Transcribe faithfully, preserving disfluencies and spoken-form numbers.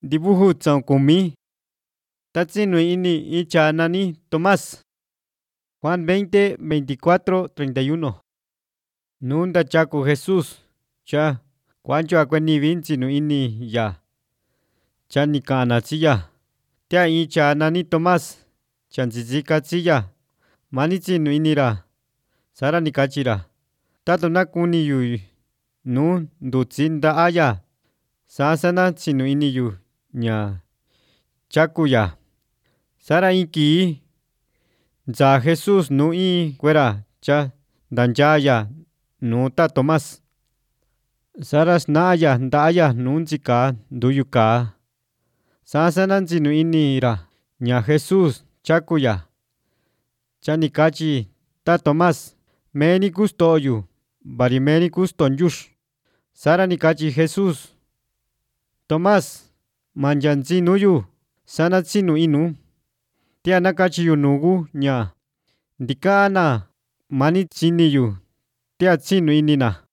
Dibujo tsao kumi. Tatsinu ini icha nani Tomás. Juan veinte, veinticuatro, treinta y uno. Nunda chaku Jesús. Cha cuancho akweni vinchinu ini ya. Cha nikana tsiya. Tia icha nani Tomás. Chanchichika tsiya. Manichinu inira. Sara nikachira. Tato nakuni yu nu ndutsinda aya. Sasana chinu ini yu nya chakuya. Sara iki. Nza Jesús nu i kuera cha danchaya nu ta Tomás. Sara snaya ndaya nunchika nduyuka. Sasana chinu inira nya Jesús chakuya. Cha nikachi ta Tomás. Meni kustoyu. Bari meni kuston-yush. Sara nikachi Jesús. Tomás, manjanchi nuyu. Sana chinu inu. Tia nakachi yu nugu nya. Ndikana mani chini yu. Tia chinu inina.